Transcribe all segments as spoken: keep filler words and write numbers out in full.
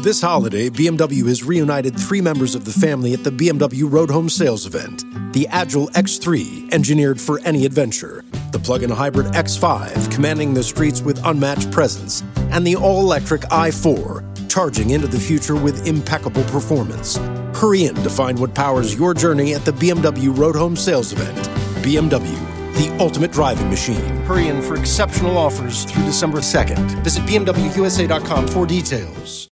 This holiday, B M W has reunited three members of the family at the B M W Road Home Sales event. The Agile X three, engineered for any adventure. The plug-in hybrid X five, commanding the streets with unmatched presence. And the all-electric i four, charging into the future with impeccable performance. Hurry in to find what powers your journey at the B M W Road Home Sales event. B M W, the ultimate driving machine. Hurry in for exceptional offers through December second. Visit B M W U S A dot com for details.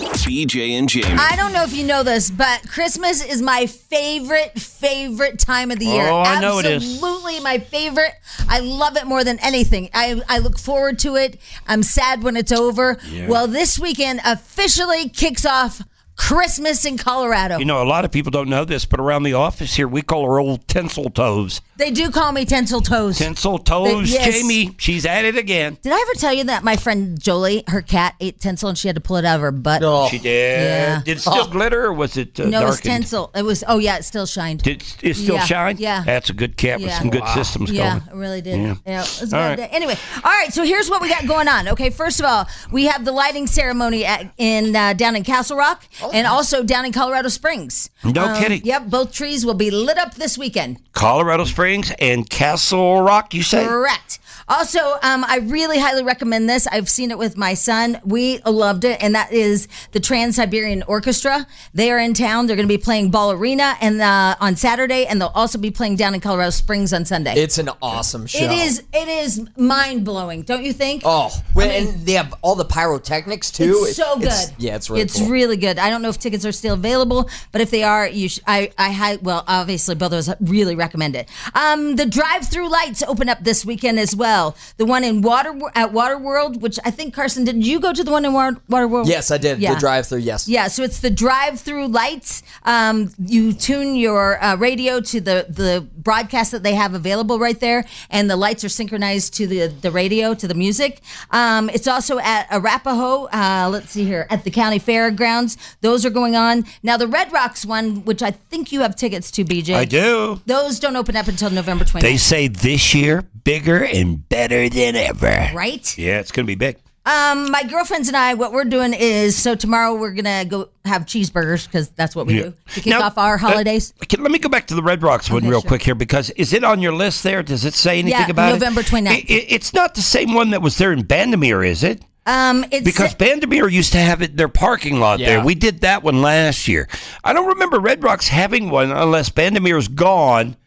B J and Jamie. I don't know if you know this, but Christmas is my favorite, favorite time of the year. Oh, I know it is. Absolutely my favorite. I love it more than anything. I, I look forward to it. I'm sad when it's over. Yeah. Well, this weekend officially kicks off Christmas in Colorado. You know, a lot of people don't know this, but around the office here, we call her old tinsel toes. They do call me Tinsel Toes. Tinsel toes, They- yes. Jamie. She's at it again. Did I ever tell you that my friend Jolie, her cat, ate tinsel and she had to pull it out of her butt? Oh. She did. Yeah. Did it still glitter or was it uh, no, it was darkened? tinsel. It was, oh yeah, it still shined. Did it still Yeah, shine? yeah. That's a good cat with Yeah. some good Wow. systems Yeah, going. it really did. Yeah. Yeah, it was a All bad right. day. Anyway, all right, so here's what we got going on. Okay, first of all, we have the lighting ceremony at, in uh, down in Castle Rock and also down in Colorado Springs. No Um, kidding. Yep, both trees will be lit up this weekend. Colorado Springs and Castle Rock, you say? Correct. Also, um, I really highly recommend this. I've seen it with my son. We loved it, and that is the Trans-Siberian Orchestra. They are in town. They're going to be playing Ball Arena and uh, on Saturday, and they'll also be playing down in Colorado Springs on Sunday. It's an awesome show. It is. It is mind blowing, don't you think? Oh, well, and they have all the pyrotechnics too. It's so good. It's- yeah, it's really It's cool. really good. I don't know if tickets are still available, but if they are, you sh- I I hi- well, obviously both of us really recommend it. Um, the drive-through lights open up this weekend as well. The one in Water at Waterworld, which I think Carson, did you go to the one in Water Waterworld? Yes, I did. Yeah. The drive-through. Yes. Yeah, so it's the drive-through lights. Um, you tune your uh, radio to the, the broadcast that they have available right there, and the lights are synchronized to the, the radio, to the music. Um, it's also at Arapahoe, uh, let's see here, at the county fairgrounds. Those are going on. Now, the Red Rocks one, which I think you have tickets to, B J. I do. Those don't open up until November twenty-ninth. They say this year, bigger and better than ever. Right? Yeah, it's going to be big. Um, my girlfriends and I, what we're doing is, so tomorrow we're going to go have cheeseburgers because that's what we Yeah. do to kick Now, off our holidays. Uh, okay, let me go back to the Red Rocks one Okay, real sure. quick here, because is it on your list there? Does it say anything Yeah, about November it? twenty-ninth. It, it? It's not the same one that was there in Bandamere, is it? Um, it's Because Bandamere used to have it their parking lot Yeah. there. We did that one last year. I don't remember Red Rocks having one unless Bandamere's gone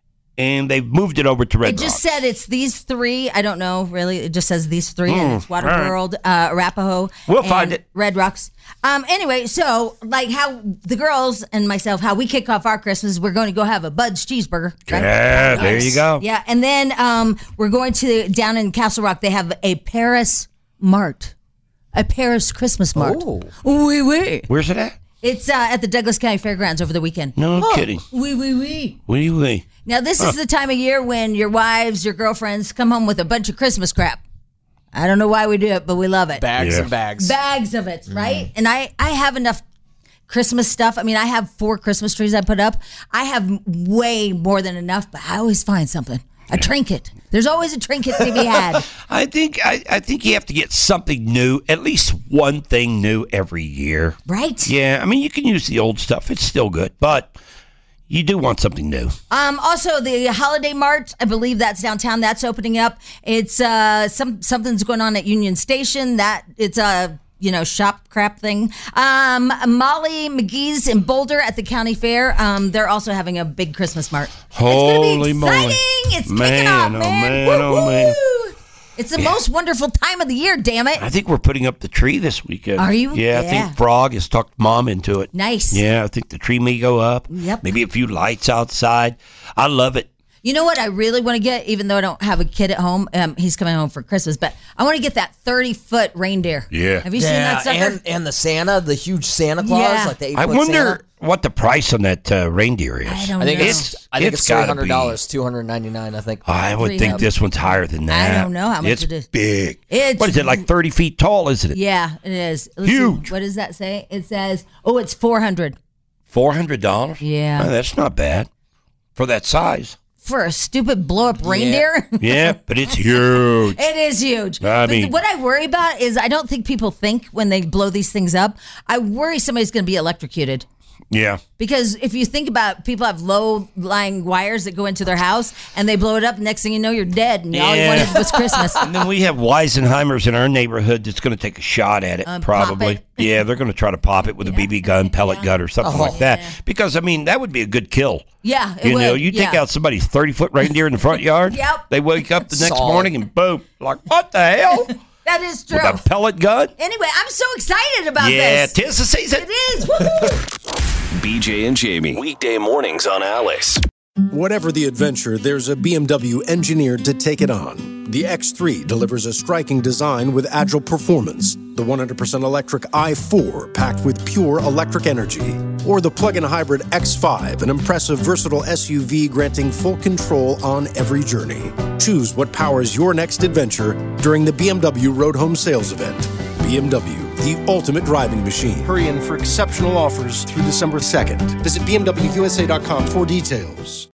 and they've moved it over to Red It just Rocks. said it's these three. I don't know, really. It just says these three, and it's all right. Waterworld, uh, Arapahoe, We'll and find it. Red Rocks. Um, anyway, so like how the girls and myself, how we kick off our Christmas, we're going to go have a Bud's cheeseburger. Right? Yeah, there you go. Yeah, and then um, we're going to down in Castle Rock. They have a Paris Mart, a Paris Christmas Mart. Oh. Oui, oui. Where's it at? It's uh, at the Douglas County Fairgrounds over the weekend. No kidding. Oui, oui, oui. What do you think? Now, this is the time of year when your wives, your girlfriends come home with a bunch of Christmas crap. I don't know why we do it, but we love it. Bags Yeah. and bags. Bags of it, right? And I, I have enough Christmas stuff. I mean, I have four Christmas trees I put up. I have way more than enough, but I always find something. A trinket. There's always a trinket to be had. I think I, I think you have to get something new, at least one thing new every year. Right? Yeah, I mean, you can use the old stuff. It's still good, but you do want something new. Um, also, the Holiday Mart, I believe that's downtown. That's opening up. It's uh, some something's going on at Union Station. That it's a you know shop crap thing. Um, Molly McGee's in Boulder at the county fair. Um, they're also having a big Christmas mart. Holy it's moly! gonna be exciting. It's Man, kicking off, oh, man. man, oh, Woo-hoo. man. It's the most wonderful time of the year. Damn it! I think we're putting up the tree this weekend. Are you? Yeah, I Yeah. think Frog has talked Mom into it. Nice. Yeah, I think the tree may go up. Yep. Maybe a few lights outside. I love it. You know what I really want to get, even though I don't have a kid at home. Um, he's coming home for Christmas, but I want to get that thirty foot reindeer. Yeah. Have you seen that sucker? and, and the Santa, the huge Santa Claus, Yeah. like the eight I foot wonder Santa. what the price on that uh, reindeer is. I don't I think know. it's, I think It's it's three gotta hundred be- dollars, two hundred ninety nine. I think. I would Three think hundred. this one's higher than that. I don't know how much it's it is. big. It's- what is it, like thirty feet tall, isn't it? Yeah, it is. Let's Huge. see, what does that say? It says, oh, it's four hundred. four hundred dollars? Yeah. Oh, that's not bad for that size. for a stupid blow up reindeer. Yeah, but it's huge. It is huge. I but mean- what I worry about is I don't think people think when they blow these things up. I worry somebody's going to be electrocuted. Yeah. Because if you think about people have low-lying wires that go into their house and they blow it up, next thing you know, you're dead and all you Yeah. wanted was Christmas. And then we have Weisenheimers in our neighborhood that's going to take a shot at it, Um, probably. pop Yeah, they're going to try to pop it with a B B gun, pellet gun, or something like that. Yeah. Because, I mean, that would be a good kill. Yeah, it You know, would, you take yeah. out somebody's thirty-foot reindeer in the front yard. Yep. They wake up the next Solid. morning and boom, like, what the hell? That is true. With a pellet gun? Anyway, I'm so excited about Yeah, this. tis the season. It is. Woo-hoo. B J and Jamie. Weekday mornings on Alice. Whatever the adventure, there's a B M W engineered to take it on. The X three delivers a striking design with agile performance. The one hundred percent electric i four, packed with pure electric energy. Or the plug-in hybrid X five, an impressive, versatile S U V granting full control on every journey. Choose what powers your next adventure during the B M W Road Home Sales Event. B M W, the ultimate driving machine. Hurry in for exceptional offers through December second. Visit B M W U S A dot com for details.